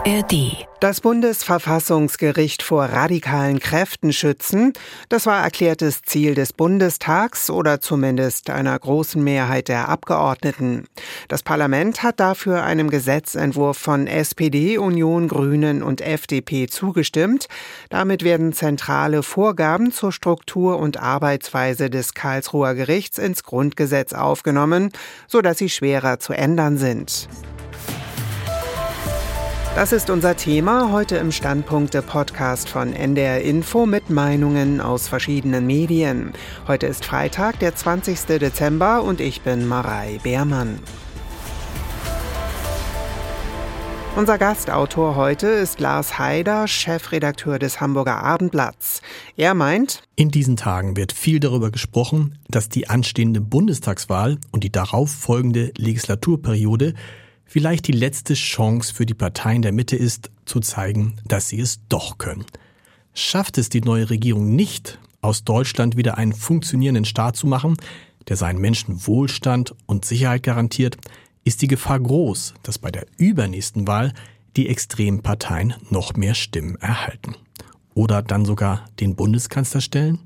ARD. Das Bundesverfassungsgericht vor radikalen Kräften schützen, das war erklärtes Ziel des Bundestags oder zumindest einer großen Mehrheit der Abgeordneten. Das Parlament hat dafür einem Gesetzentwurf von SPD, Union, Grünen und FDP zugestimmt. Damit werden zentrale Vorgaben zur Struktur und Arbeitsweise des Karlsruher Gerichts ins Grundgesetz aufgenommen, sodass sie schwerer zu ändern sind. Das ist unser Thema heute im Standpunkte-Podcast von NDR Info mit Meinungen aus verschiedenen Medien. Heute ist Freitag, der 20. Dezember und ich bin Marei Beermann. Unser Gastautor heute ist Lars Haider, Chefredakteur des Hamburger Abendblatts. Er meint: In diesen Tagen wird viel darüber gesprochen, dass die anstehende Bundestagswahl und die darauf folgende Legislaturperiode vielleicht die letzte Chance für die Parteien der Mitte ist, zu zeigen, dass sie es doch können. Schafft es die neue Regierung nicht, aus Deutschland wieder einen funktionierenden Staat zu machen, der seinen Menschen Wohlstand und Sicherheit garantiert, ist die Gefahr groß, dass bei der übernächsten Wahl die extremen Parteien noch mehr Stimmen erhalten. Oder dann sogar den Bundeskanzler stellen?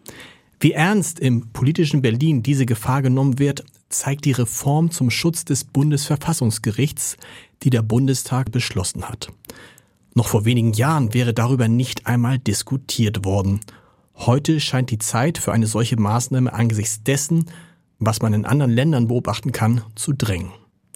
Wie ernst im politischen Berlin diese Gefahr genommen wird, zeigt die Reform zum Schutz des Bundesverfassungsgerichts, die der Bundestag beschlossen hat. Noch vor wenigen Jahren wäre darüber nicht einmal diskutiert worden. Heute scheint die Zeit für eine solche Maßnahme angesichts dessen, was man in anderen Ländern beobachten kann, zu drängen.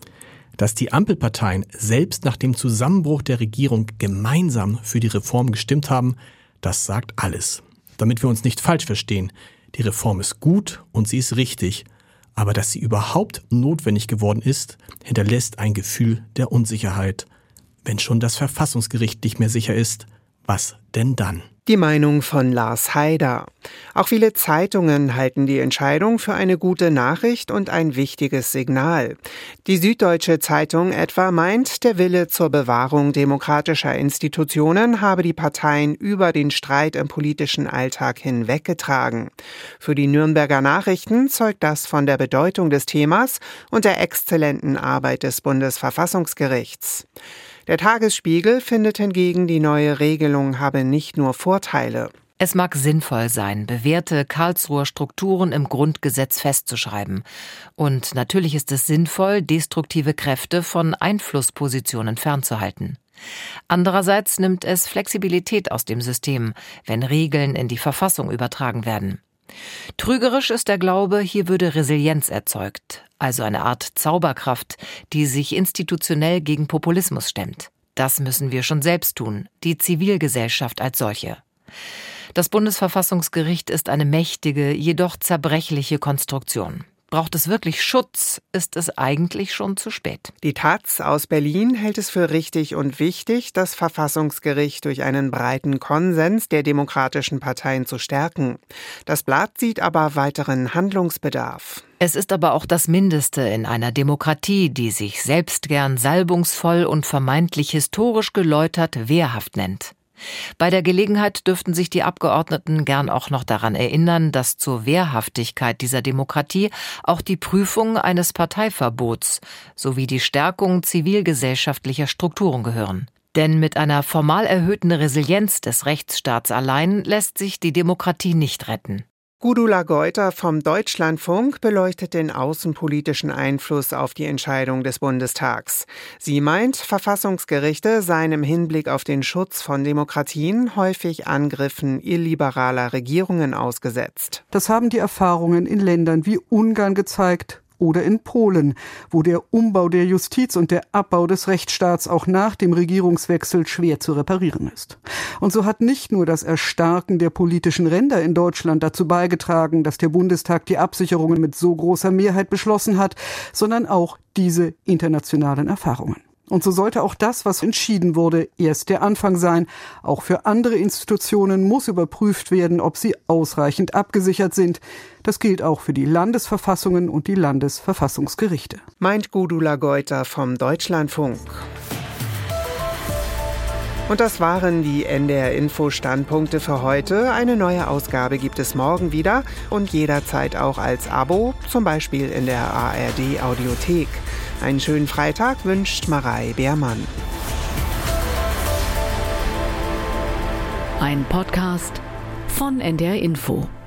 Dass die Ampelparteien selbst nach dem Zusammenbruch der Regierung gemeinsam für die Reform gestimmt haben, das sagt alles. Damit wir uns nicht falsch verstehen, die Reform ist gut und sie ist richtig, aber dass sie überhaupt notwendig geworden ist, hinterlässt ein Gefühl der Unsicherheit. Wenn schon das Verfassungsgericht nicht mehr sicher ist, was denn dann? Die Meinung von Lars Haider. Auch viele Zeitungen halten die Entscheidung für eine gute Nachricht und ein wichtiges Signal. Die Süddeutsche Zeitung etwa meint, der Wille zur Bewahrung demokratischer Institutionen habe die Parteien über den Streit im politischen Alltag hinweggetragen. Für die Nürnberger Nachrichten zeugt das von der Bedeutung des Themas und der exzellenten Arbeit des Bundesverfassungsgerichts. Der Tagesspiegel findet hingegen, die neue Regelung habe nicht nur Vorteile. Es mag sinnvoll sein, bewährte Karlsruher Strukturen im Grundgesetz festzuschreiben. Und natürlich ist es sinnvoll, destruktive Kräfte von Einflusspositionen fernzuhalten. Andererseits nimmt es Flexibilität aus dem System, wenn Regeln in die Verfassung übertragen werden. Trügerisch ist der Glaube, hier würde Resilienz erzeugt, also eine Art Zauberkraft, die sich institutionell gegen Populismus stemmt. Das müssen wir schon selbst tun, die Zivilgesellschaft als solche. Das Bundesverfassungsgericht ist eine mächtige, jedoch zerbrechliche Konstruktion. Braucht es wirklich Schutz, ist es eigentlich schon zu spät. Die taz aus Berlin hält es für richtig und wichtig, das Verfassungsgericht durch einen breiten Konsens der demokratischen Parteien zu stärken. Das Blatt sieht aber weiteren Handlungsbedarf. Es ist aber auch das Mindeste in einer Demokratie, die sich selbst gern salbungsvoll und vermeintlich historisch geläutert wehrhaft nennt. Bei der Gelegenheit dürften sich die Abgeordneten gern auch noch daran erinnern, dass zur Wehrhaftigkeit dieser Demokratie auch die Prüfung eines Parteiverbots sowie die Stärkung zivilgesellschaftlicher Strukturen gehören. Denn mit einer formal erhöhten Resilienz des Rechtsstaats allein lässt sich die Demokratie nicht retten. Gudula Geuter vom Deutschlandfunk beleuchtet den außenpolitischen Einfluss auf die Entscheidung des Bundestags. Sie meint, Verfassungsgerichte seien im Hinblick auf den Schutz von Demokratien häufig Angriffen illiberaler Regierungen ausgesetzt. Das haben die Erfahrungen in Ländern wie Ungarn gezeigt. Oder in Polen, wo der Umbau der Justiz und der Abbau des Rechtsstaats auch nach dem Regierungswechsel schwer zu reparieren ist. Und so hat nicht nur das Erstarken der politischen Ränder in Deutschland dazu beigetragen, dass der Bundestag die Absicherungen mit so großer Mehrheit beschlossen hat, sondern auch diese internationalen Erfahrungen. Und so sollte auch das, was entschieden wurde, erst der Anfang sein. Auch für andere Institutionen muss überprüft werden, ob sie ausreichend abgesichert sind. Das gilt auch für die Landesverfassungen und die Landesverfassungsgerichte. Meint Gudula Geuter vom Deutschlandfunk. Und das waren die NDR Info Standpunkte für heute. Eine neue Ausgabe gibt es morgen wieder und jederzeit auch als Abo, zum Beispiel in der ARD Audiothek. Einen schönen Freitag wünscht Marei Beermann. Ein Podcast von NDR Info.